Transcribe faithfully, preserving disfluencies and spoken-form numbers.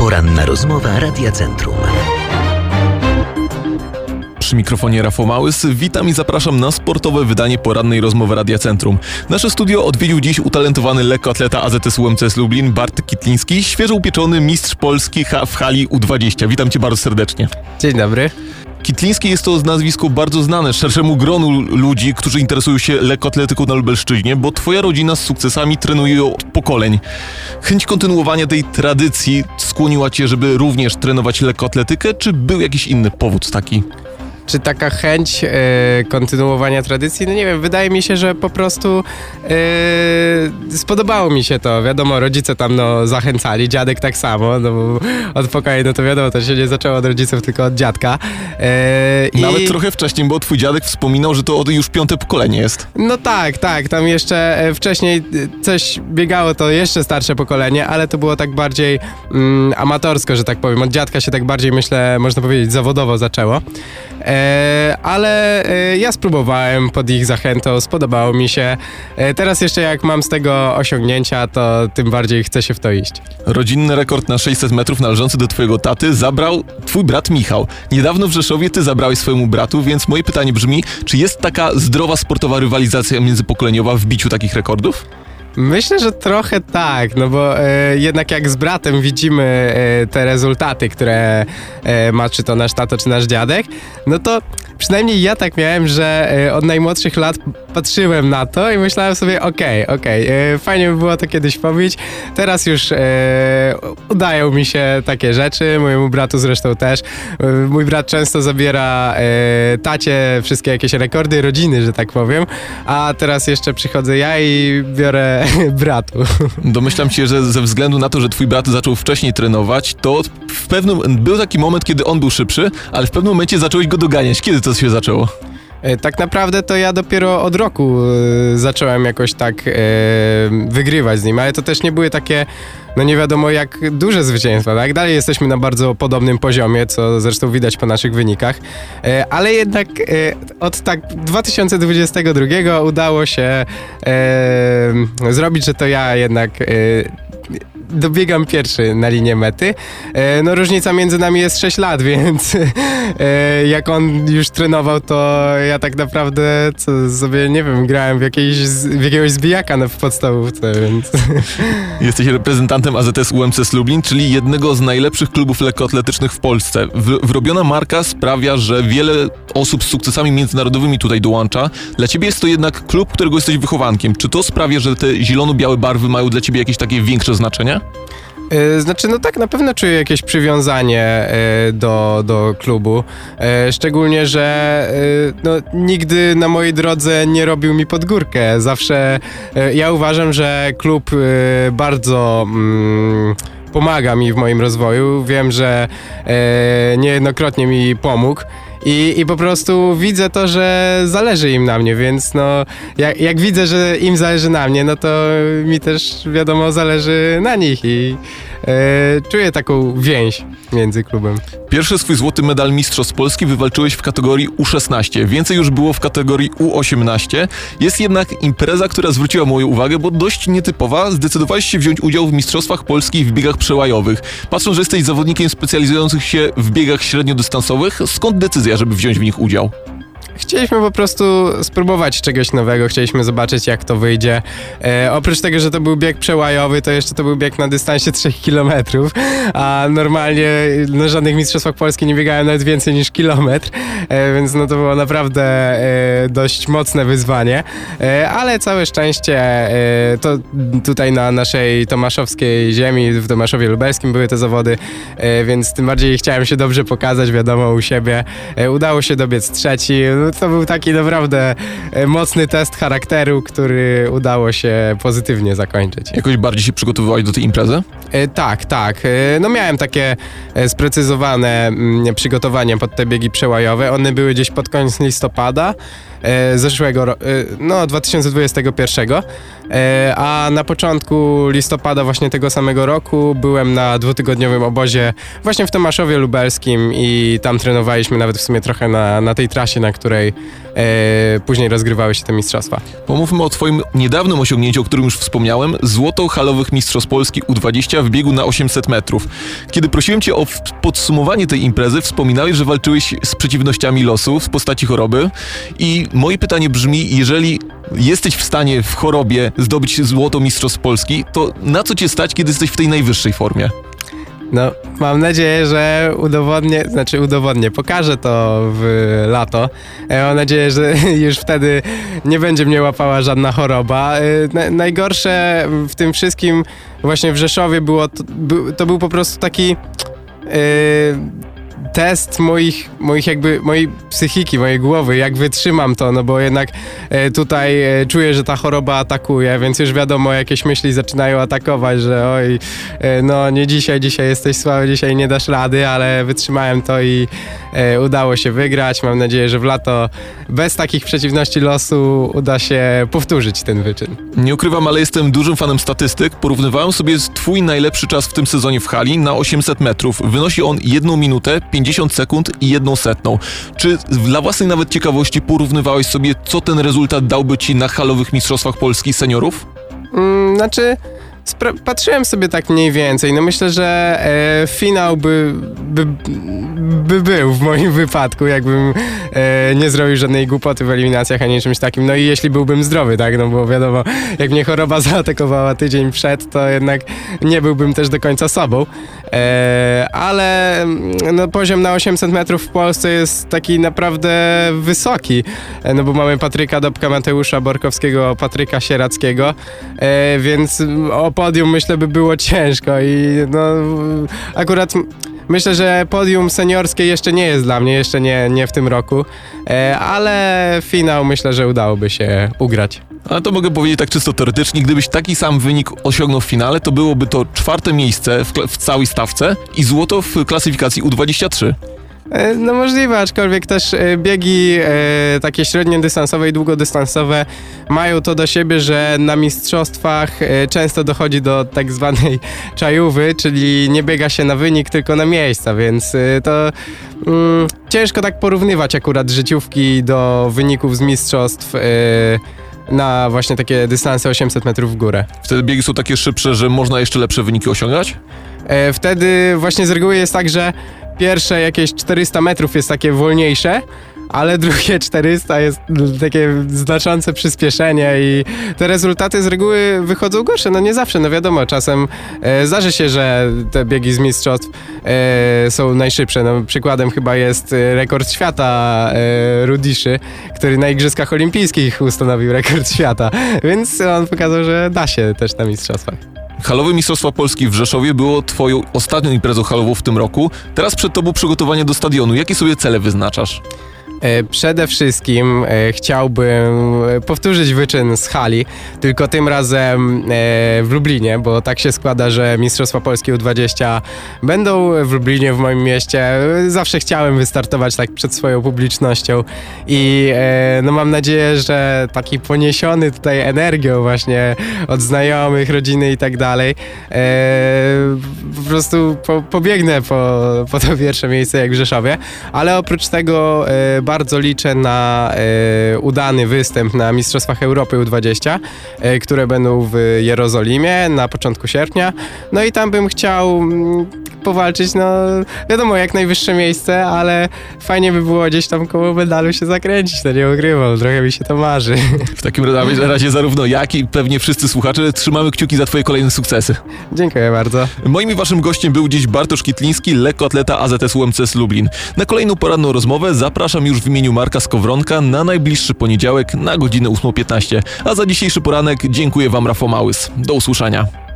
Poranna rozmowa Radia Centrum. Przy mikrofonie Rafał Małys. Witam i zapraszam na sportowe wydanie porannej rozmowy Radia Centrum. Nasze studio odwiedził dziś utalentowany lekkoatleta A Z S U M C S Lublin, Bartek Kitliński, świeżo upieczony mistrz Polski w hali U dwadzieścia. Witam Cię bardzo serdecznie. Dzień dobry. Kitliński jest to nazwisko bardzo znane szerszemu gronu ludzi, którzy interesują się lekkoatletyką na Lubelszczyźnie, bo Twoja rodzina z sukcesami trenuje od pokoleń. Chęć kontynuowania tej tradycji skłoniła Cię, żeby również trenować lekkoatletykę, czy był jakiś inny powód taki? Czy taka chęć e, kontynuowania tradycji? No nie wiem, wydaje mi się, że po prostu e, spodobało mi się to. Wiadomo, rodzice tam no, zachęcali, dziadek tak samo, no bo od pokoju, no to wiadomo, to się nie zaczęło od rodziców, tylko od dziadka. E, Nawet i... trochę wcześniej, bo twój dziadek wspominał, że to już piąte pokolenie jest. No tak, tak, tam jeszcze wcześniej coś biegało, to jeszcze starsze pokolenie, ale to było tak bardziej mm, amatorsko, że tak powiem. Od dziadka się tak bardziej, myślę, można powiedzieć, zawodowo zaczęło. E, ale e, ja spróbowałem pod ich zachętą, spodobało mi się. E, teraz jeszcze jak mam z tego osiągnięcia, to tym bardziej chcę się w to iść. Rodzinny rekord na sześćset metrów należący do twojego taty zabrał twój brat Michał. Niedawno w Rzeszowie ty zabrałeś swojemu bratu, więc moje pytanie brzmi, czy jest taka zdrowa sportowa rywalizacja międzypokoleniowa w biciu takich rekordów? Myślę, że trochę tak, no bo e, jednak jak z bratem widzimy e, te rezultaty, które e, ma czy to nasz tato, czy nasz dziadek, no to przynajmniej ja tak miałem, że e, od najmłodszych lat patrzyłem na to i myślałem sobie, okej, okay, okej, okay, fajnie by było to kiedyś pobić. Teraz już e, udają mi się takie rzeczy, mojemu bratu zresztą też. E, mój brat często zabiera e, tacie wszystkie jakieś rekordy rodziny, że tak powiem, a teraz jeszcze przychodzę ja i biorę bratu. Domyślam się, że ze względu na to, że twój brat zaczął wcześniej trenować, to w pewnym, był taki moment, kiedy on był szybszy, ale w pewnym momencie zacząłeś go doganiać. Kiedy to się zaczęło? Tak naprawdę to ja dopiero od roku e, zacząłem jakoś tak e, wygrywać z nim, ale to też nie były takie, no nie wiadomo jak duże zwycięstwa, tak? Dalej jesteśmy na bardzo podobnym poziomie, co zresztą widać po naszych wynikach, e, ale jednak e, od tak dwa tysiące dwudziestego drugiego udało się e, zrobić, że to ja jednak e, dobiegam pierwszy na linię mety. E, no różnica między nami jest sześć lat, więc e, jak on już trenował, to ja tak naprawdę co sobie, nie wiem, grałem w, jakiejś, w jakiegoś zbijaka no, w podstawówce, więc... Jesteś reprezentantem A Z S U M C S Lublin, czyli jednego z najlepszych klubów lekkoatletycznych w Polsce. W, wrobiona marka sprawia, że wiele osób z sukcesami międzynarodowymi tutaj dołącza. Dla ciebie jest to jednak klub, którego jesteś wychowankiem. Czy to sprawia, że te zielono-białe barwy mają dla ciebie jakieś takie większe znaczenie? Znaczy, no tak, na pewno czuję jakieś przywiązanie do, do klubu, szczególnie, że no, nigdy na mojej drodze nie robił mi pod górkę. Zawsze ja uważam, że klub bardzo mm, pomaga mi w moim rozwoju. Wiem, że niejednokrotnie mi pomógł. I, I po prostu widzę to, że zależy im na mnie, więc no jak, jak widzę, że im zależy na mnie, no to mi też wiadomo zależy na nich i e, czuję taką więź między klubem. Pierwszy swój złoty medal Mistrzostw Polski wywalczyłeś w kategorii U szesnaście. Więcej już było w kategorii U osiemnaście. Jest jednak impreza, która zwróciła moją uwagę, bo dość nietypowa. Zdecydowałeś się wziąć udział w Mistrzostwach Polski w biegach przełajowych. Patrząc, że jesteś zawodnikiem specjalizującym się w biegach średniodystansowych, skąd decyzja, żeby wziąć w nich udział? Chcieliśmy po prostu spróbować czegoś nowego, chcieliśmy zobaczyć jak to wyjdzie. E, oprócz tego, że to był bieg przełajowy, to jeszcze to był bieg na dystansie trzech kilometrów, a normalnie na żadnych mistrzostwach Polski nie biegałem nawet więcej niż kilometr, e, więc no to było naprawdę e, dość mocne wyzwanie, e, ale całe szczęście e, to tutaj na naszej tomaszowskiej ziemi, w Tomaszowie Lubelskim były te zawody, e, więc tym bardziej chciałem się dobrze pokazać, wiadomo, u siebie. E, udało się dobiec trzeci. To był taki naprawdę mocny test charakteru, który udało się pozytywnie zakończyć. Jakoś bardziej się przygotowywałeś do tej imprezy? E, tak, tak. E, no miałem takie e, sprecyzowane m, przygotowania pod te biegi przełajowe. One były gdzieś pod koniec listopada e, zeszłego roku, e, no dwa tysiące dwudziestego pierwszego. E, a na początku listopada właśnie tego samego roku byłem na dwutygodniowym obozie właśnie w Tomaszowie Lubelskim i tam trenowaliśmy nawet w sumie trochę na, na tej trasie, na której e, później rozgrywały się te mistrzostwa. Pomówmy o twoim niedawnym osiągnięciu, o którym już wspomniałem, złoto halowych mistrzostw Polski U dwadzieścia w biegu na osiemset metrów. Kiedy prosiłem cię o podsumowanie tej imprezy, wspominałeś, że walczyłeś z przeciwnościami losu w postaci choroby i moje pytanie brzmi, jeżeli jesteś w stanie w chorobie zdobyć złoto mistrzostw Polski, to na co cię stać, kiedy jesteś w tej najwyższej formie? No, mam nadzieję, że udowodnię, znaczy udowodnię, pokażę to w lato. Mam nadzieję, że już wtedy nie będzie mnie łapała żadna choroba. Na, najgorsze w tym wszystkim właśnie w Rzeszowie było, to, to był po prostu taki yy, test moich, moich jakby, mojej psychiki, mojej głowy, jak wytrzymam to, no bo jednak e, tutaj e, czuję, że ta choroba atakuje, więc już wiadomo, jakieś myśli zaczynają atakować, że oj, e, no nie dzisiaj, dzisiaj jesteś słaby, dzisiaj nie dasz rady, ale wytrzymałem to i e, udało się wygrać. Mam nadzieję, że w lato bez takich przeciwności losu uda się powtórzyć ten wyczyn. Nie ukrywam, ale jestem dużym fanem statystyk. Porównywałem sobie twój najlepszy czas w tym sezonie w hali na osiemset metrów. Wynosi on jedną minutę, pięćdziesiąt sekund i jedną setną. Czy dla własnej nawet ciekawości porównywałeś sobie, co ten rezultat dałby ci na halowych mistrzostwach Polski seniorów? Mm, znaczy, spra- patrzyłem sobie tak mniej więcej. No myślę, że e, finał by, by, by był w moim wypadku, jakbym e, nie zrobił żadnej głupoty w eliminacjach ani czymś takim. No i jeśli byłbym zdrowy, tak? No bo wiadomo, jak mnie choroba zaatakowała tydzień przed, to jednak nie byłbym też do końca sobą. E, ale no, poziom na osiemset metrów w Polsce jest taki naprawdę wysoki, e, no bo mamy Patryka Dobka, Mateusza Borkowskiego, Patryka Sierackiego, e, więc o podium myślę by było ciężko i no akurat myślę, że podium seniorskie jeszcze nie jest dla mnie, jeszcze nie, nie w tym roku, e, ale finał myślę, że udałoby się ugrać. A to mogę powiedzieć tak czysto teoretycznie, gdybyś taki sam wynik osiągnął w finale, to byłoby to czwarte miejsce w, w całej stawce i złoto w klasyfikacji U dwadzieścia trzy. No możliwe, aczkolwiek też biegi e, takie średniodystansowe i długodystansowe mają to do siebie, że na mistrzostwach e, często dochodzi do tak zwanej czajówy, czyli nie biega się na wynik, tylko na miejsca, więc e, to mm, ciężko tak porównywać akurat życiówki do wyników z mistrzostw e, na właśnie takie dystanse osiemset metrów w górę. Wtedy biegi są takie szybsze, że można jeszcze lepsze wyniki osiągać? E, wtedy właśnie z reguły jest tak, że pierwsze jakieś czterysta metrów jest takie wolniejsze, ale drugie czterysta jest takie znaczące przyspieszenie i te rezultaty z reguły wychodzą gorsze. No nie zawsze, no wiadomo, czasem e, zdarzy się, że te biegi z mistrzostw e, są najszybsze. No, przykładem chyba jest rekord świata e, Rudiszy, który na Igrzyskach Olimpijskich ustanowił rekord świata, więc on pokazał, że da się też na mistrzostwach. Halowe Mistrzostwa Polski w Rzeszowie było twoją ostatnią imprezą halową w tym roku. Teraz przed tobą przygotowanie do stadionu. Jakie sobie cele wyznaczasz? Przede wszystkim chciałbym powtórzyć wyczyn z hali, tylko tym razem w Lublinie, bo tak się składa, że Mistrzostwa Polski U dwadzieścia będą w Lublinie, w moim mieście. Zawsze chciałem wystartować tak przed swoją publicznością i no mam nadzieję, że taki poniesiony tutaj energią właśnie od znajomych, rodziny i tak dalej, po prostu po, pobiegnę po, po to pierwsze miejsce jak w Rzeszowie, ale oprócz tego bardzo liczę na e, udany występ na Mistrzostwach Europy U dwadzieścia, e, które będą w Jerozolimie na początku sierpnia. No i tam bym chciał mm, powalczyć, no wiadomo, jak najwyższe miejsce, ale fajnie by było gdzieś tam koło medalu się zakręcić, to nie ukrywam, trochę mi się to marzy. W takim razie zarówno jak i pewnie wszyscy słuchacze trzymamy kciuki za twoje kolejne sukcesy. Dziękuję bardzo. Moim i waszym gościem był dziś Bartosz Kitliński, lekkoatleta A Z S U M C S Lublin. Na kolejną poranną rozmowę zapraszam już w imieniu Marka Skowronka na najbliższy poniedziałek na godzinę ósma piętnaście. A za dzisiejszy poranek dziękuję wam, Rafał Małys. Do usłyszenia.